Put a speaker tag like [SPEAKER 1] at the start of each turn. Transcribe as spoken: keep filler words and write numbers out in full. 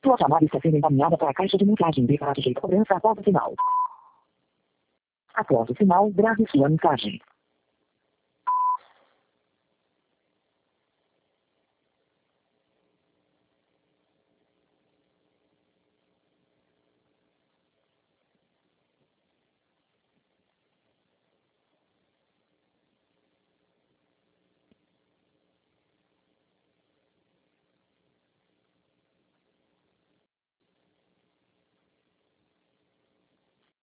[SPEAKER 1] Sua chamada está sendo encaminhada para a caixa de mensagem de para sujeito cobrança após o sinal. Após o sinal, grave sua mensagem.